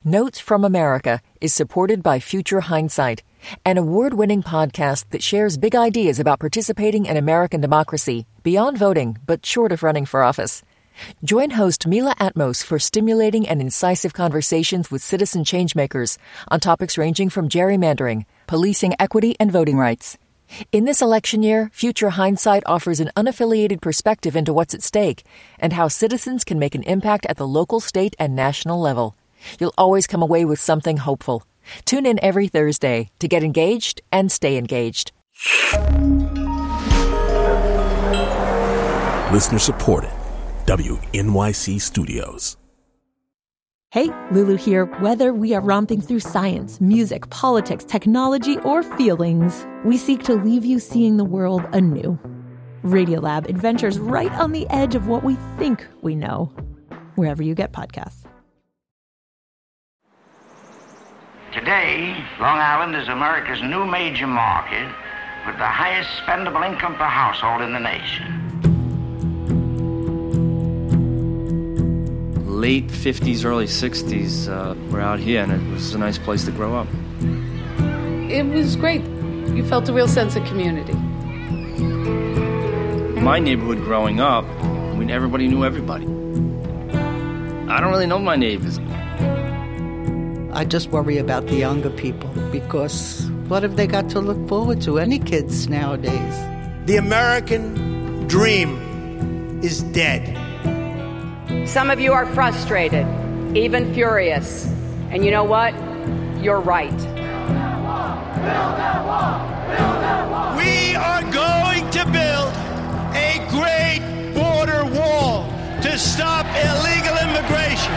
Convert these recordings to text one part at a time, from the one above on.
Notes from America is supported by Future Hindsight, an award-winning podcast that shares big ideas about participating in American democracy beyond voting, but short of running for office. Join host Mila Atmos for stimulating and incisive conversations with citizen changemakers on topics ranging from gerrymandering, policing equity, and voting rights. In this election year, Future Hindsight offers an unaffiliated perspective into what's at stake and how citizens can make an impact at the local, state, and national level. You'll always come away with something hopeful. Tune in every Thursday to get engaged and stay engaged. Listener supported. WNYC Studios. Hey, Lulu here. Whether we are romping through science, music, politics, technology, or feelings, we seek to leave you seeing the world anew. Radiolab adventures right on the edge of what we think we know. Wherever you get podcasts. Today, Long Island is America's new major market with the highest spendable income per household in the nation. Late 50s, early 60s, we're out here, and it was a nice place to grow up. It was great. You felt a real sense of community. My neighborhood growing up, I mean, everybody knew everybody. I don't really know my neighbors. I just worry about the younger people, because what have they got to look forward to? Any kids nowadays? The American dream is dead. Some of you are frustrated, even furious. And you know what? You're right. We are going to build a great border wall to stop illegal immigration.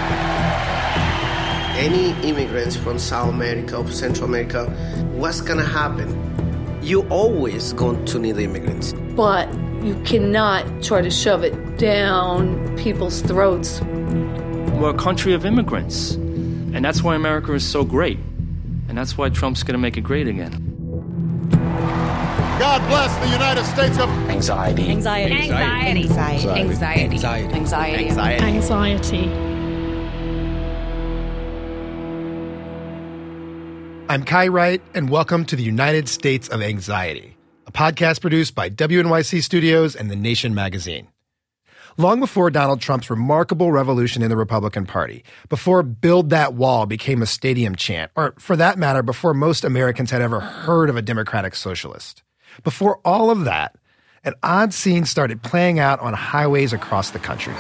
Any immigrants from South America or Central America, what's going to happen? You always going to need immigrants. But you cannot try to shove it down people's throats. We're a country of immigrants, and that's why America is so great. And that's why Trump's going to make it great again. God bless the United States of anxiety. Anxiety. Anxiety. Anxiety. Anxiety. Anxiety. Anxiety. Anxiety. Anxiety. I'm Kai Wright, and welcome to the United States of Anxiety, a podcast produced by WNYC Studios and The Nation magazine. Long before Donald Trump's remarkable revolution in the Republican Party, before Build That Wall became a stadium chant, or for that matter, before most Americans had ever heard of a democratic socialist, before all of that, an odd scene started playing out on highways across the country.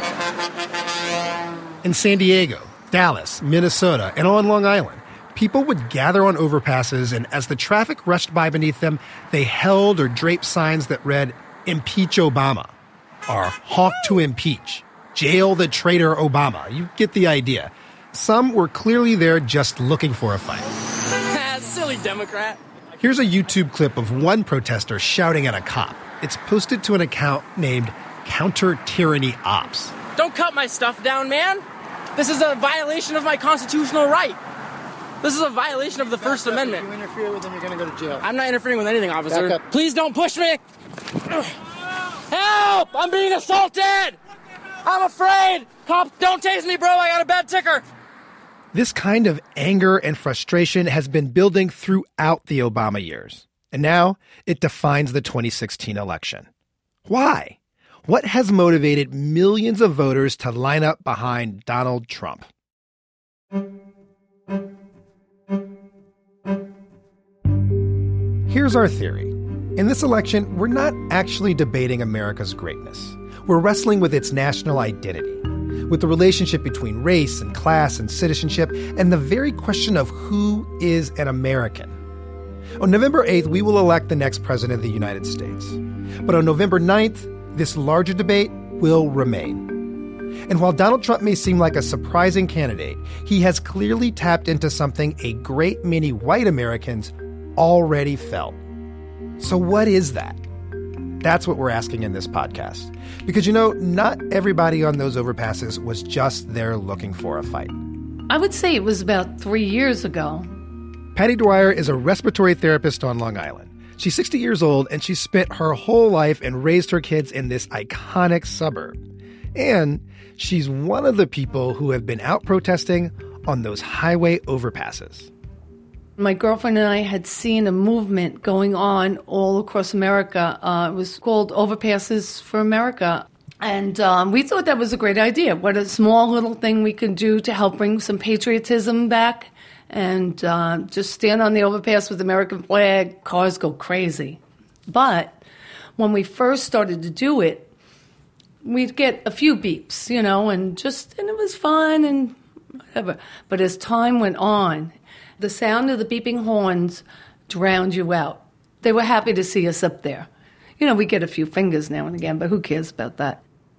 In San Diego, Dallas, Minnesota, and on Long Island, people would gather on overpasses, and as the traffic rushed by beneath them, they held or draped signs that read, "Impeach Obama," or "Honk to impeach," "Jail the traitor Obama." You get the idea. Some were clearly there just looking for a fight. Silly Democrat. Here's a YouTube clip of one protester shouting at a cop. It's posted to an account named Counter Tyranny Ops. Don't cut my stuff down, man. This is a violation of my constitutional right. This is a violation of the First Amendment. If you interfere with them, you're going to go to jail. I'm not interfering with anything, officer. Please don't push me. Help! I'm being assaulted! I'm afraid! Cop, don't tase me, bro. I got a bad ticker. This kind of anger and frustration has been building throughout the Obama years. And now it defines the 2016 election. Why? What has motivated millions of voters to line up behind Donald Trump? Here's our theory. In this election, we're not actually debating America's greatness. We're wrestling with its national identity, with the relationship between race and class and citizenship, and the very question of who is an American. On November 8th, we will elect the next president of the United States. But on November 9th, this larger debate will remain. And while Donald Trump may seem like a surprising candidate, he has clearly tapped into something a great many white Americans already felt. So what is that? That's what we're asking in this podcast. Because, not everybody on those overpasses was just there looking for a fight. I would say it was about 3 years ago. Patty Dwyer is a respiratory therapist on Long Island. She's 60 years old, and she spent her whole life and raised her kids in this iconic suburb. And she's one of the people who have been out protesting on those highway overpasses. My girlfriend and I had seen a movement going on all across America. It was called Overpasses for America. And we thought that was a great idea. What a small little thing we could do to help bring some patriotism back and just stand on the overpass with the American flag. Cars go crazy. But when we first started to do it, we'd get a few beeps, and it was fun and whatever. But as time went on, the sound of the beeping horns drowned you out. They were happy to see us up there. We get a few fingers now and again, but who cares about that?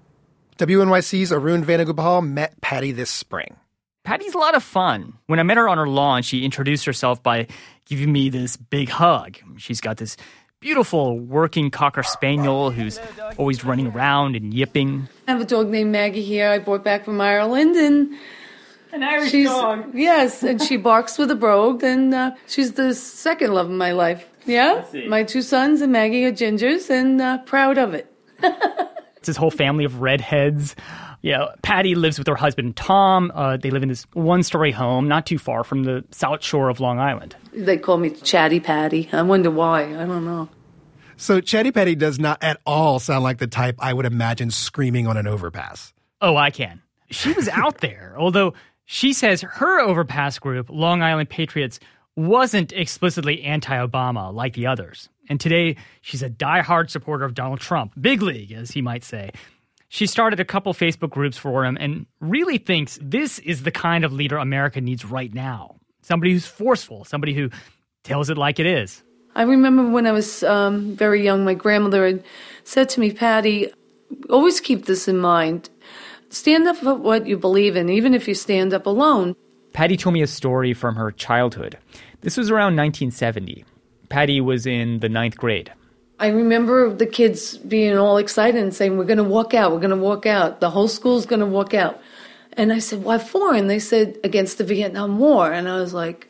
WNYC's Arun Venugopal met Patty this spring. Patty's a lot of fun. When I met her on her lawn, she introduced herself by giving me this big hug. She's got this beautiful working Cocker Spaniel who's always running around and yipping. I have a dog named Maggie here I brought back from Ireland, and an Irish dog. Yes, and she barks with a brogue, and she's the second love of my life. Yeah, my 2 sons and Maggie are gingers, and proud of it. It's this whole family of redheads. Patty lives with her husband, Tom. They live in this one-story home not too far from the South Shore of Long Island. They call me Chatty Patty. I wonder why. I don't know. So Chatty Patty does not at all sound like the type I would imagine screaming on an overpass. Oh, I can. She was out there, although she says her overpass group, Long Island Patriots, wasn't explicitly anti-Obama like the others. And today, she's a diehard supporter of Donald Trump, big league, as he might say. She started a couple Facebook groups for him and really thinks this is the kind of leader America needs right now. Somebody who's forceful, somebody who tells it like it is. I remember when I was very young, my grandmother had said to me, Patty, always keep this in mind. Stand up for what you believe in, even if you stand up alone. Patty told me a story from her childhood. This was around 1970. Patty was in the 9th grade. I remember the kids being all excited and saying, we're going to walk out, we're going to walk out. The whole school's going to walk out. And I said, what for? And they said, against the Vietnam War. And I was like,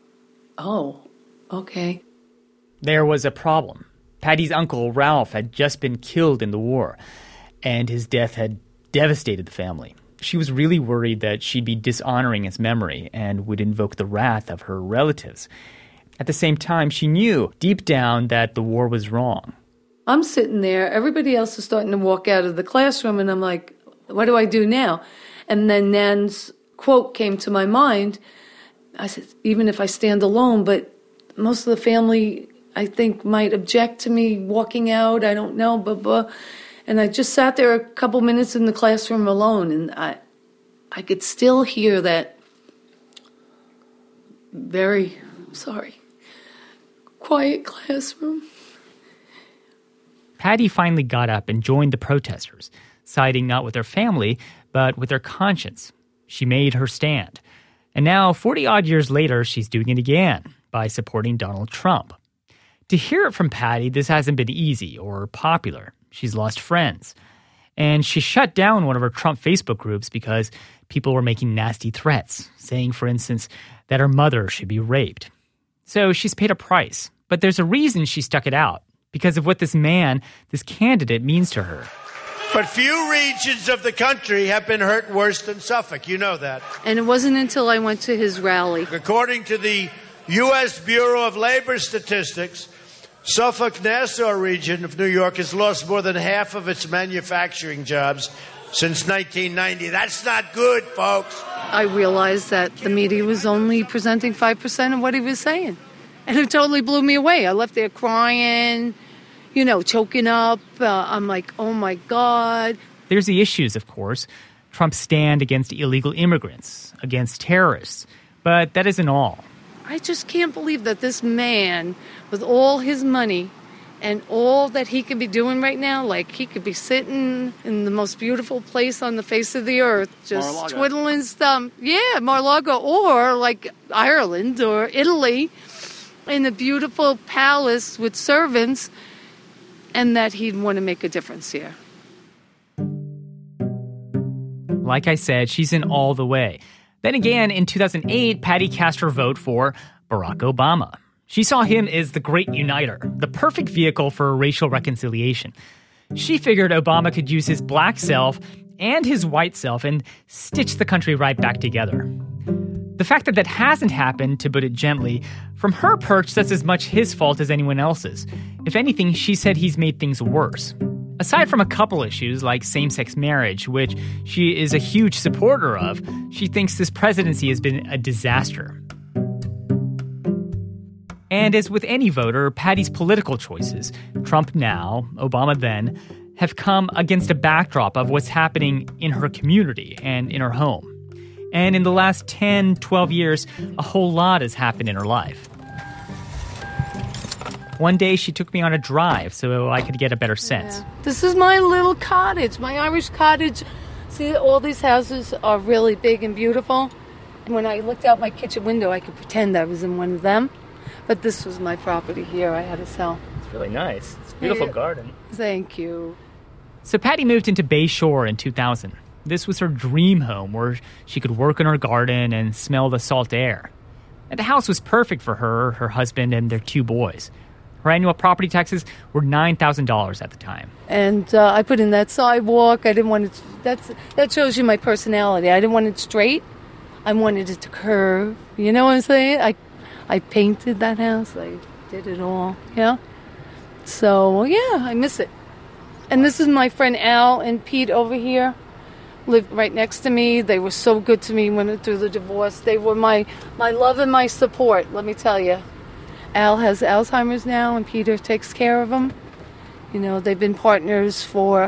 oh, okay. There was a problem. Patty's uncle, Ralph, had just been killed in the war, and his death had devastated the family. She was really worried that she'd be dishonoring his memory and would invoke the wrath of her relatives. At the same time, she knew deep down that the war was wrong. I'm sitting there, everybody else is starting to walk out of the classroom, and I'm like, what do I do now? And then Nan's quote came to my mind. I said, even if I stand alone, but most of the family, I think, might object to me walking out, I don't know, blah, blah. And I just sat there a couple minutes in the classroom alone, and I could still hear that very, quiet classroom. Patty finally got up and joined the protesters, siding not with her family, but with her conscience. She made her stand. And now, 40-odd years later, she's doing it again by supporting Donald Trump. To hear it from Patty, this hasn't been easy or popular. She's lost friends. And she shut down one of her Trump Facebook groups because people were making nasty threats, saying, for instance, that her mother should be raped. So she's paid a price. But there's a reason she stuck it out, because of what this man, this candidate, means to her. But few regions of the country have been hurt worse than Suffolk. You know that. And it wasn't until I went to his rally. According to the U.S. Bureau of Labor Statistics, Suffolk-Nassau region of New York has lost more than half of its manufacturing jobs since 1990. That's not good, folks. I realized that the media was only presenting 5% of what he was saying. And it totally blew me away. I left there crying, choking up. I'm like, oh, my God. There's the issues, of course. Trump's stand against illegal immigrants, against terrorists. But that isn't all. I just can't believe that this man, with all his money and all that he could be doing right now, like he could be sitting in the most beautiful place on the face of the earth, just Mar-a-Lago. Twiddling his thumb. Yeah, Mar-a-Lago, or like Ireland or Italy, in a beautiful palace with servants, and that he'd want to make a difference here. Like I said, she's in all the way. Then again, in 2008, Patty cast her vote for Barack Obama. She saw him as the great uniter, the perfect vehicle for racial reconciliation. She figured Obama could use his black self and his white self and stitch the country right back together. The fact that that hasn't happened, to put it gently, from her perch, that's as much his fault as anyone else's. If anything, she said he's made things worse. Aside from a couple issues like same-sex marriage, which she is a huge supporter of, she thinks this presidency has been a disaster. And as with any voter, Patty's political choices, Trump now, Obama then, have come against a backdrop of what's happening in her community and in her home. And in the last 10, 12 years, a whole lot has happened in her life. One day, she took me on a drive so I could get a better sense. Yeah. This is my little cottage, my Irish cottage. See, all these houses are really big and beautiful. When I looked out my kitchen window, I could pretend I was in one of them. But this was my property here I had to sell. It's really nice. It's a beautiful garden. Thank you. So Patty moved into Bay Shore in 2000. This was her dream home where she could work in her garden and smell the salt air. And the house was perfect for her, her husband, and their 2 boys. Her annual property taxes were $9,000 at the time. And I put in that sidewalk. I didn't want it. That shows you my personality. I didn't want it straight. I wanted it to curve. You know what I'm saying? I painted that house. I did it all. Yeah. So yeah, I miss it. And this is my friend Al and Pete over here. Lived right next to me. They were so good to me when through the divorce. They were my love and my support, let me tell you. Al has Alzheimer's now, and Peter takes care of him. You know, they've been partners for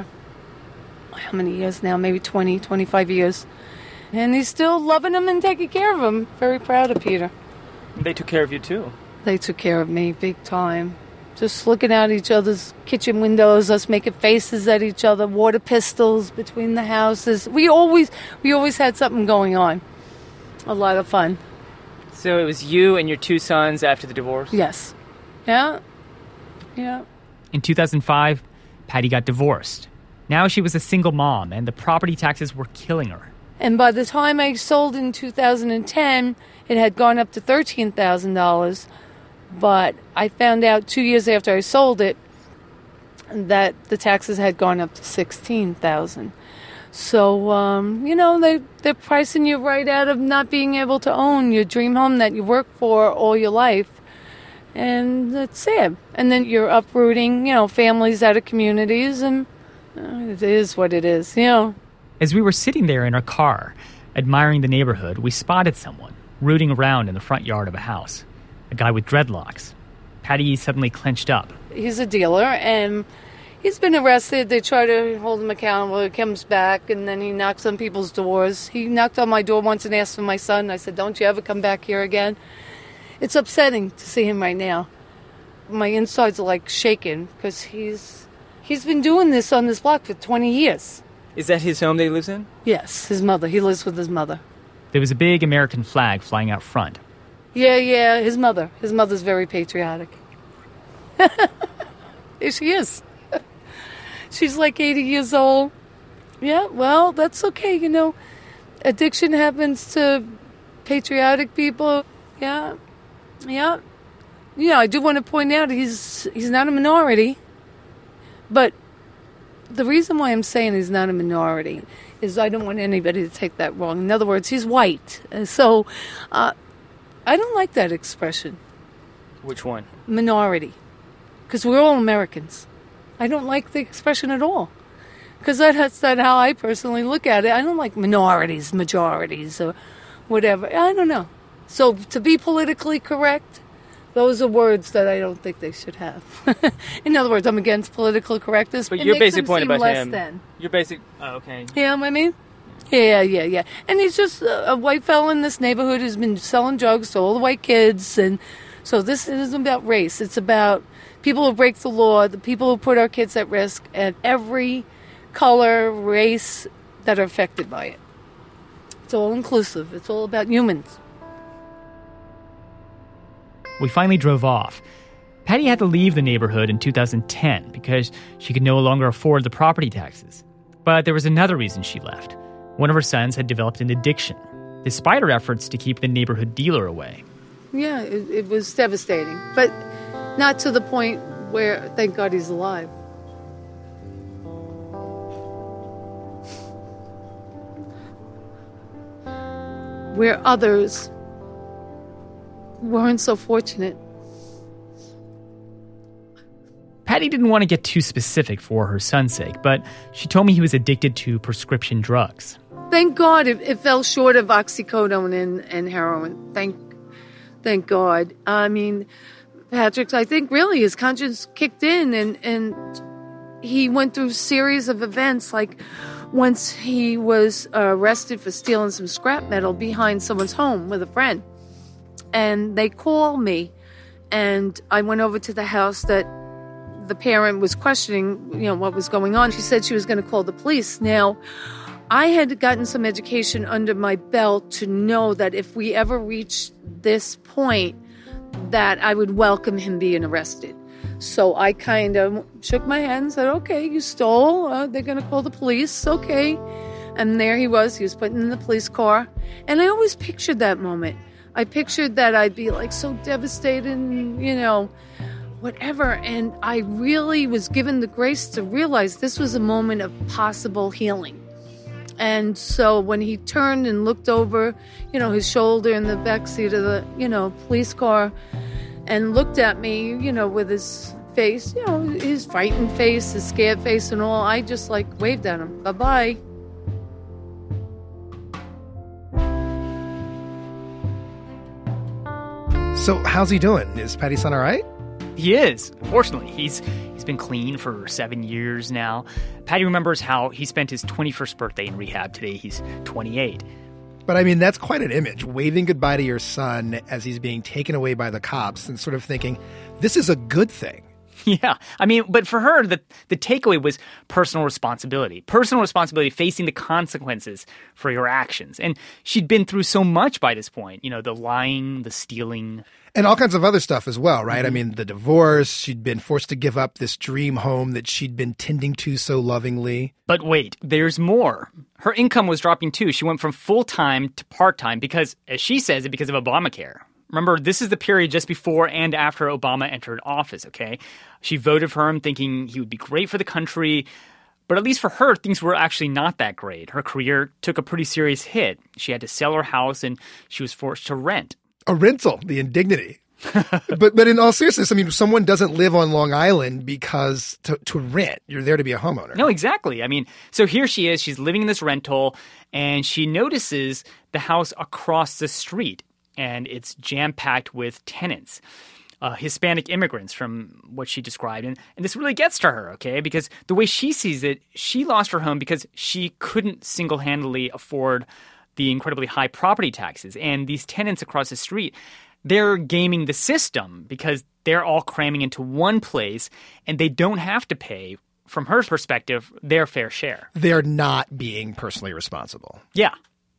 how many years now? Maybe 20, 25 years. And he's still loving him and taking care of him. Very proud of Peter. They took care of you, too. They took care of me big time. Just looking out each other's kitchen windows, us making faces at each other, water pistols between the houses. We always had something going on. A lot of fun. So it was you and your 2 sons after the divorce? Yes. Yeah. Yeah. In 2005, Patty got divorced. Now she was a single mom, and the property taxes were killing her. And by the time I sold in 2010, it had gone up to $13,000. But I found out 2 years after I sold it that the taxes had gone up to $16,000. So, you know, they're pricing you right out of not being able to own your dream home that you work for all your life. And that's sad. And then you're uprooting, you know, families out of communities, and it is what it is, you know. As we were sitting there in our car, admiring the neighborhood, we spotted someone rooting around in the front yard of a house. A guy with dreadlocks. Patty suddenly clenched up. He's a dealer, and he's been arrested. They try to hold him accountable. He comes back, and then he knocks on people's doors. He knocked on my door once and asked for my son. I said, don't you ever come back here again. It's upsetting to see him right now. My insides are like shaking because he's been doing this on this block for 20 years. Is that his home that he lives in? Yes, his mother. He lives with his mother. There was a big American flag flying out front. Yeah, his mother. His mother's very patriotic. Here she is. She's like 80 years old. Yeah, well, that's okay, you know. Addiction happens to patriotic people. Yeah. You know, I do want to point out he's not a minority. But the reason why I'm saying he's not a minority is I don't want anybody to take that wrong. In other words, he's white. So I don't like that expression. Which one? Minority. Because we're all Americans. I don't like the expression at all. Because that's not how I personally look at it. I don't like minorities, majorities, or whatever. I don't know. So to be politically correct, those are words that I don't think they should have. In other words, I'm against political correctness. But your basic point about him. Your basic... Oh, okay. Yeah, what I mean? Yeah. And he's just a white fella in this neighborhood who's been selling drugs to all the white kids. And so this isn't about race. It's about people who break the law, the people who put our kids at risk, and every color, race that are affected by it. It's all inclusive. It's all about humans. We finally drove off. Patty had to leave the neighborhood in 2010 because she could no longer afford the property taxes. But there was another reason she left. One of her sons had developed an addiction, despite her efforts to keep the neighborhood dealer away. Yeah, it was devastating, but not to the point where, thank God he's alive. Where others weren't so fortunate. Patty didn't want to get too specific for her son's sake, but she told me he was addicted to prescription drugs. Thank God it fell short of oxycodone and heroin. Thank God. I mean, Patrick, I think really his conscience kicked in and he went through a series of events. Like once he was arrested for stealing some scrap metal behind someone's home with a friend. And they called me and I went over to the house that the parent was questioning, what was going on. She said she was going to call the police. Now, I had gotten some education under my belt to know that if we ever reached this point, that I would welcome him being arrested. So I kind of shook my head and said, okay, you stole. They're going to call the police. Okay. And there he was put in the police car. And I always pictured that moment. I pictured that I'd be like so devastated and, whatever. And I really was given the grace to realize this was a moment of possible healing. And so when he turned and looked over, his shoulder in the backseat of the, police car and looked at me, with his face, his frightened face, his scared face and all, I just waved at him. Bye-bye. So how's he doing? Is Patty's son all right? He is. Fortunately, he's been clean for 7 years now. Patty remembers how he spent his 21st birthday in rehab. Today, he's 28. But I mean, that's quite an image, waving goodbye to your son as he's being taken away by the cops and sort of thinking, this is a good thing. Yeah. I mean, but for her, the takeaway was personal responsibility. Personal responsibility, facing the consequences for your actions. And she'd been through so much by this point, the lying, the stealing. And all kinds of other stuff as well, right? Mm-hmm. I mean, the divorce, she'd been forced to give up this dream home that she'd been tending to so lovingly. But wait, there's more. Her income was dropping too. She went from full-time to part-time because, as she says, because of Obamacare. Remember, this is the period just before and after Obama entered office, okay? She voted for him thinking he would be great for the country. But at least for her, things were actually not that great. Her career took a pretty serious hit. She had to sell her house and she was forced to rent. A rental, the indignity. but in all seriousness, I mean, someone doesn't live on Long Island because to rent. You're there to be a homeowner. No, exactly. I mean, so here she is. She's living in this rental and she notices the house across the street. And it's jam-packed with tenants, Hispanic immigrants from what she described. And this really gets to her, okay? Because the way she sees it, she lost her home because she couldn't single-handedly afford the incredibly high property taxes. And these tenants across the street, they're gaming the system because they're all cramming into one place and they don't have to pay, from her perspective, their fair share. They're not being personally responsible. Yeah.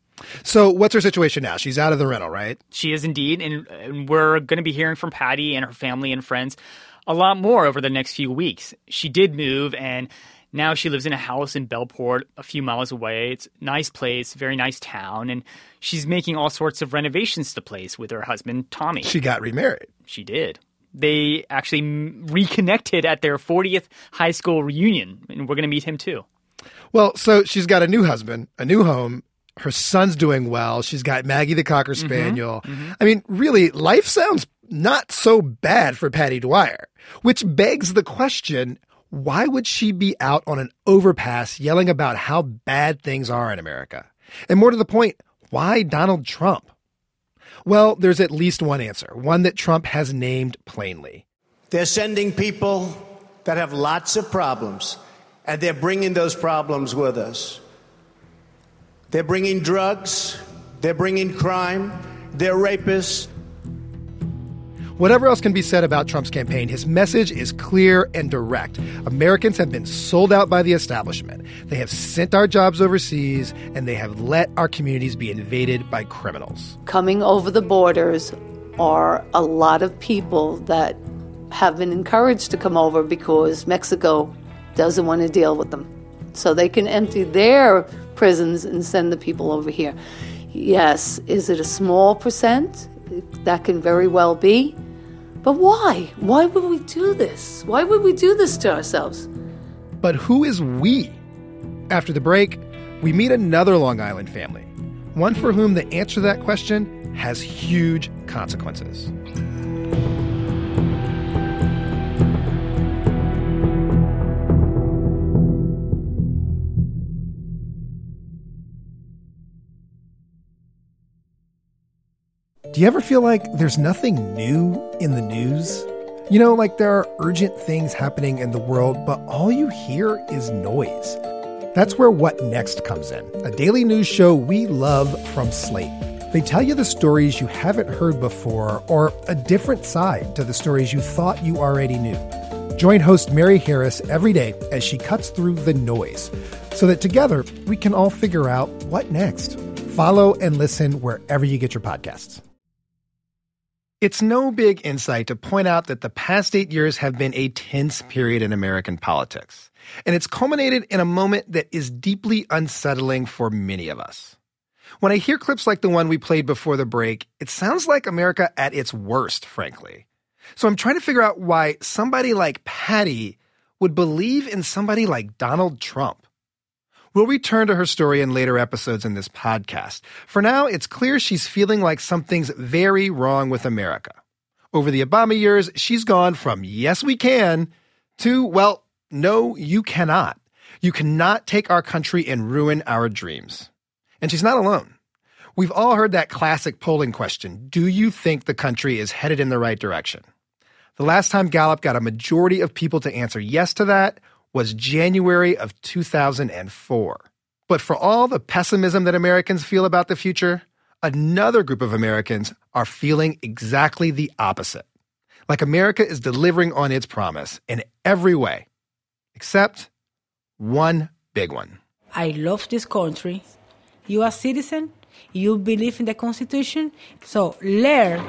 So what's her situation now? She's out of the rental, right? She is indeed, and we're going to be hearing from Patty and her family and friends a lot more over the next few weeks. She did move, and now she lives in a house in Bellport a few miles away. It's a nice place, very nice town, and she's making all sorts of renovations to the place with her husband, Tommy. She got remarried. She did. They actually reconnected at their 40th high school reunion, and we're going to meet him too. Well, so she's got a new husband, a new home. Her son's doing well. She's got Maggie the Cocker Spaniel. Mm-hmm. I mean, really, life sounds not so bad for Patty Dwyer, which begs the question, why would she be out on an overpass yelling about how bad things are in America? And more to the point, why Donald Trump? Well, there's at least one answer, one that Trump has named plainly. They're sending people that have lots of problems, and they're bringing those problems with us. They're bringing drugs, they're bringing crime, they're rapists. Whatever else can be said about Trump's campaign, his message is clear and direct. Americans have been sold out by the establishment. They have sent our jobs overseas, and they have let our communities be invaded by criminals. Coming over the borders are a lot of people that have been encouraged to come over because Mexico doesn't want to deal with them. So they can empty their prisons and send the people over here. Yes, is it a small percent? That can very well be. But why? Why would we do this? Why would we do this to ourselves? But who is we? After the break, we meet another Long Island family, one for whom the answer to that question has huge consequences. Do you ever feel like there's nothing new in the news? You know, like there are urgent things happening in the world, but all you hear is noise. That's where What Next comes in, a daily news show we love from Slate. They tell you the stories you haven't heard before or a different side to the stories you thought you already knew. Join host Mary Harris every day as she cuts through the noise so that together we can all figure out what next. Follow and listen wherever you get your podcasts. It's no big insight to point out that the past 8 years have been a tense period in American politics, and it's culminated in a moment that is deeply unsettling for many of us. When I hear clips like the one we played before the break, it sounds like America at its worst, frankly. So I'm trying to figure out why somebody like Patty would believe in somebody like Donald Trump. We'll return to her story in later episodes in this podcast. For now, it's clear she's feeling like something's very wrong with America. Over the Obama years, she's gone from yes, we can to, well, no, you cannot. You cannot take our country and ruin our dreams. And she's not alone. We've all heard that classic polling question, do you think the country is headed in the right direction? The last time Gallup got a majority of people to answer yes to that was January of 2004. But for all the pessimism that Americans feel about the future, another group of Americans are feeling exactly the opposite. Like America is delivering on its promise in every way, except one big one. I love this country. You are a citizen. You believe in the Constitution. So learn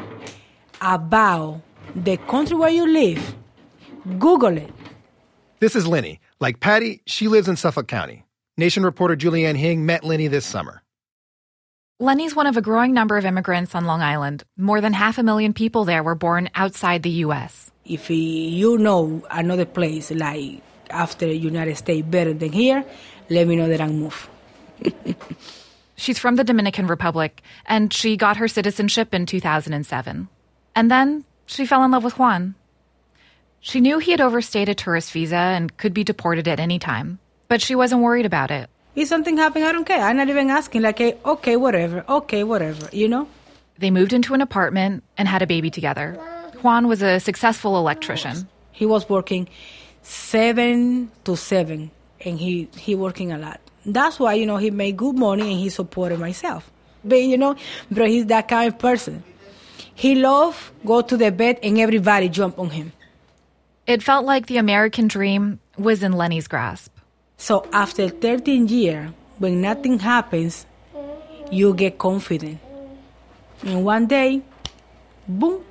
about the country where you live. Google it. This is Lenny. Like Patty, she lives in Suffolk County. Nation reporter Julianne Hing met Lenny this summer. Lenny's one of a growing number of immigrants on Long Island. More than 500,000 people there were born outside the U.S. If you know another place like after the United States better than here, let me know that I'll move. She's from the Dominican Republic, and she got her citizenship in 2007. And then she fell in love with Juan. She knew he had overstayed a tourist visa and could be deported at any time, but she wasn't worried about it. If something happened, I don't care. I'm not even asking, like, okay, whatever, you know? They moved into an apartment and had a baby together. Juan was a successful electrician. He was working 7 to 7, and he working a lot. That's why, he made good money and he supported myself. But, bro, he's that kind of person. He love go to the bed and everybody jump on him. It felt like the American dream was in Lenny's grasp. So after 13 years, when nothing happens, you get confident. And one day, boom,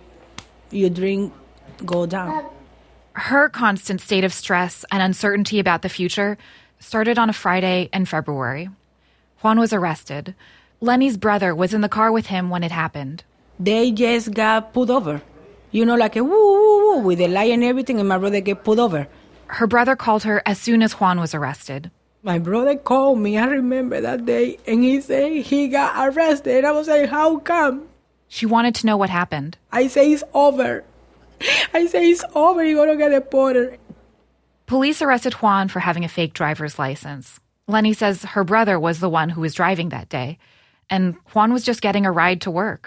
your dream go down. Her constant state of stress and uncertainty about the future started on a Friday in February. Juan was arrested. Lenny's brother was in the car with him when it happened. They just got pulled over. Like a woo, with the light and everything, and my brother get pulled over. Her brother called her as soon as Juan was arrested. My brother called me, I remember that day, and he said he got arrested. And I was like, how come? She wanted to know what happened. I say it's over. He's going to get deported. Police arrested Juan for having a fake driver's license. Lenny says her brother was the one who was driving that day, and Juan was just getting a ride to work.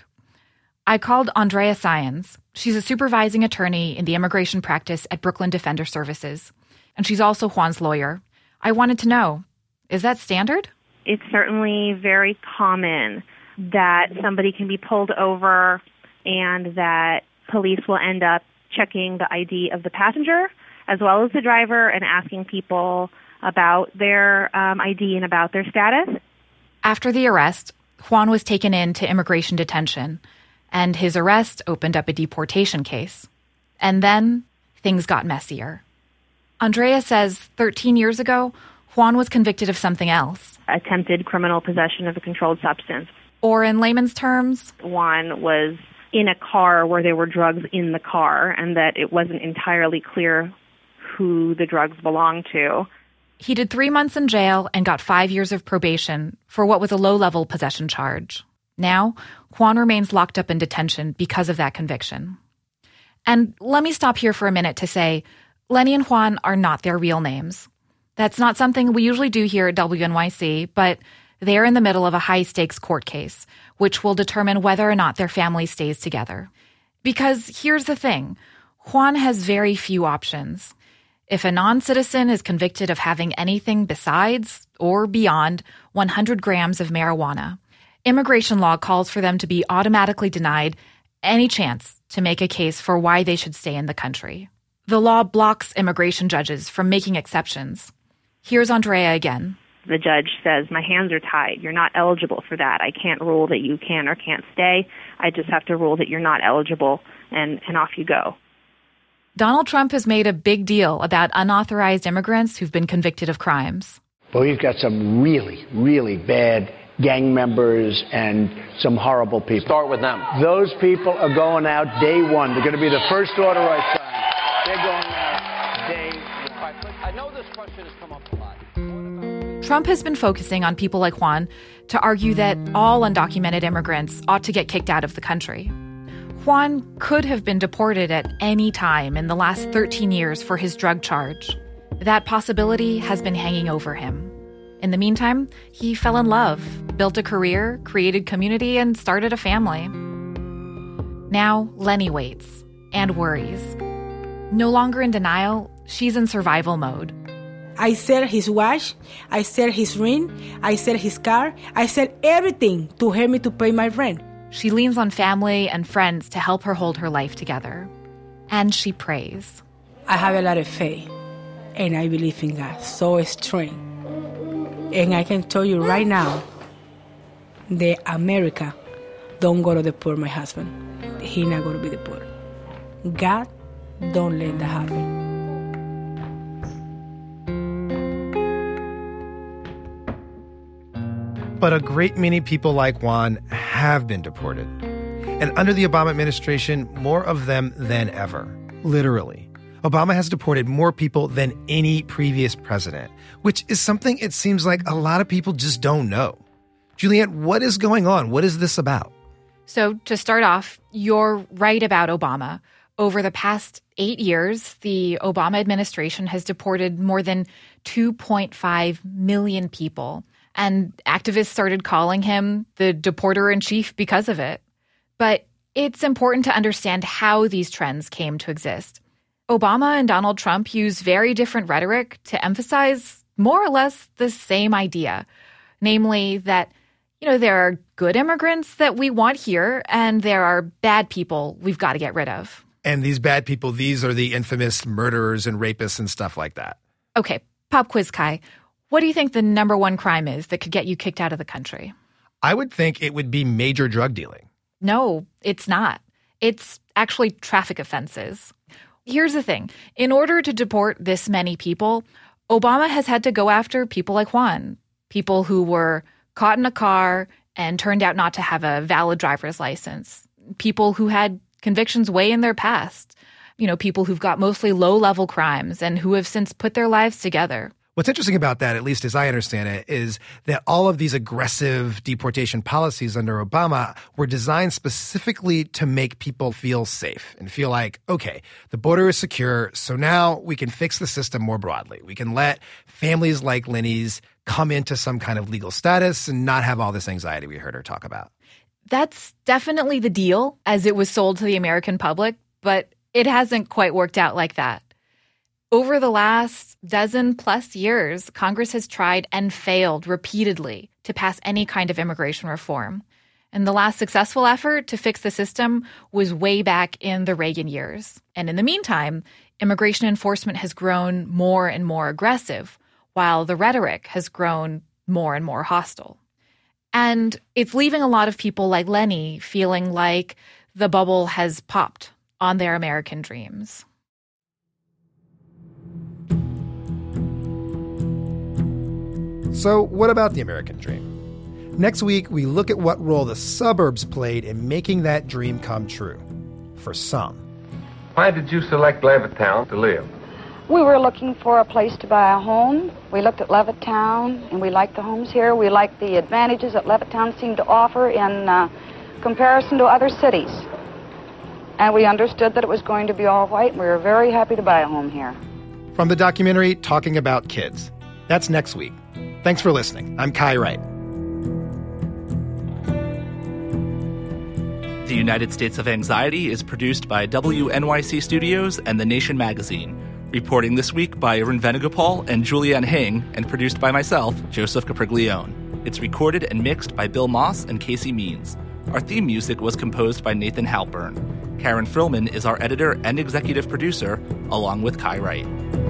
I called Andrea Sayans. She's a supervising attorney in the immigration practice at Brooklyn Defender Services, and she's also Juan's lawyer. I wanted to know, is that standard? It's certainly very common that somebody can be pulled over and that police will end up checking the ID of the passenger as well as the driver and asking people about their ID and about their status. After the arrest, Juan was taken into immigration detention, and his arrest opened up a deportation case. And then things got messier. Andrea says 13 years ago, Juan was convicted of something else. Attempted criminal possession of a controlled substance. Or in layman's terms, Juan was in a car where there were drugs in the car and that it wasn't entirely clear who the drugs belonged to. He did 3 months in jail and got 5 years of probation for what was a low-level possession charge. Now, Juan remains locked up in detention because of that conviction. And let me stop here for a minute to say, Lenny and Juan are not their real names. That's not something we usually do here at WNYC, but they're in the middle of a high-stakes court case, which will determine whether or not their family stays together. Because here's the thing, Juan has very few options. If a non-citizen is convicted of having anything besides or beyond 100 grams of marijuana, immigration law calls for them to be automatically denied any chance to make a case for why they should stay in the country. The law blocks immigration judges from making exceptions. Here's Andrea again. The judge says, my hands are tied. You're not eligible for that. I can't rule that you can or can't stay. I just have to rule that you're not eligible, and off you go. Donald Trump has made a big deal about unauthorized immigrants who've been convicted of crimes. Well, we've got some really, really bad gang members and some horrible people. Start with them. Those people are going out day one. They're going to be the first order I sign. They're going out day one. I know this question has come up a lot. Trump has been focusing on people like Juan to argue that all undocumented immigrants ought to get kicked out of the country. Juan could have been deported at any time in the last 13 years for his drug charge. That possibility has been hanging over him. In the meantime, he fell in love, built a career, created community, and started a family. Now, Lenny waits and worries. No longer in denial, she's in survival mode. I sell his watch, I sell his ring, I sell his car, I sell everything to help me to pay my rent. She leans on family and friends to help her hold her life together. And she prays. I have a lot of faith, and I believe in God so strong. And I can tell you right now that America don't go to deport my husband. He not going to be deported. God don't let that happen. But a great many people like Juan have been deported. And under the Obama administration, more of them than ever. Literally. Obama has deported more people than any previous president, which is something it seems like a lot of people just don't know. Juliette, what is going on? What is this about? So to start off, you're right about Obama. Over the past 8 years, the Obama administration has deported more than 2.5 million people. And activists started calling him the deporter-in-chief because of it. But it's important to understand how these trends came to exist. Obama and Donald Trump use very different rhetoric to emphasize more or less the same idea, namely that, there are good immigrants that we want here, and there are bad people we've got to get rid of. And these bad people, these are the infamous murderers and rapists and stuff like that. Okay, pop quiz, Kai. What do you think the number one crime is that could get you kicked out of the country? I would think it would be major drug dealing. No, it's not. It's actually traffic offenses. Here's the thing. In order to deport this many people, Obama has had to go after people like Juan, people who were caught in a car and turned out not to have a valid driver's license, people who had convictions way in their past, people who've got mostly low-level crimes and who have since put their lives together. What's interesting about that, at least as I understand it, is that all of these aggressive deportation policies under Obama were designed specifically to make people feel safe and feel like, okay, the border is secure, so now we can fix the system more broadly. We can let families like Lenny's come into some kind of legal status and not have all this anxiety we heard her talk about. That's definitely the deal as it was sold to the American public, but it hasn't quite worked out like that. Over the last dozen-plus years, Congress has tried and failed repeatedly to pass any kind of immigration reform. And the last successful effort to fix the system was way back in the Reagan years. And in the meantime, immigration enforcement has grown more and more aggressive, while the rhetoric has grown more and more hostile. And it's leaving a lot of people like Lenny feeling like the bubble has popped on their American dreams. So what about the American dream? Next week, we look at what role the suburbs played in making that dream come true. For some. Why did you select Levittown to live? We were looking for a place to buy a home. We looked at Levittown, and we liked the homes here. We liked the advantages that Levittown seemed to offer in comparison to other cities. And we understood that it was going to be all white, and we were very happy to buy a home here. From the documentary Talking About Kids. That's next week. Thanks for listening. I'm Kai Wright. The United States of Anxiety is produced by WNYC Studios and The Nation magazine. Reporting this week by Arun Venugopal and Julianne Hing, and produced by myself, Joseph Capriglione. It's recorded and mixed by Bill Moss and Casey Means. Our theme music was composed by Nathan Halpern. Karen Frillman is our editor and executive producer, along with Kai Wright.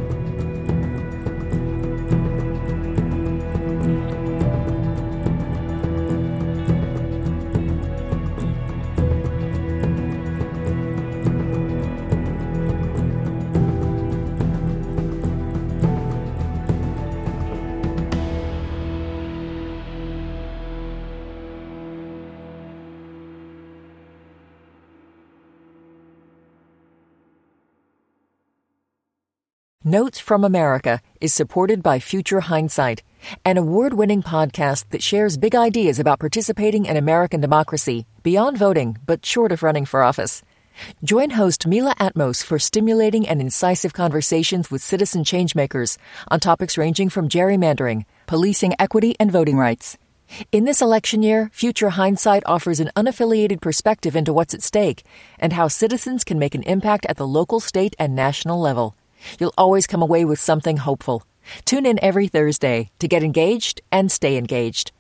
Notes from America is supported by Future Hindsight, an award-winning podcast that shares big ideas about participating in American democracy beyond voting, but short of running for office. Join host Mila Atmos for stimulating and incisive conversations with citizen changemakers on topics ranging from gerrymandering, policing equity, and voting rights. In this election year, Future Hindsight offers an unaffiliated perspective into what's at stake and how citizens can make an impact at the local, state, and national level. You'll always come away with something hopeful. Tune in every Thursday to get engaged and stay engaged.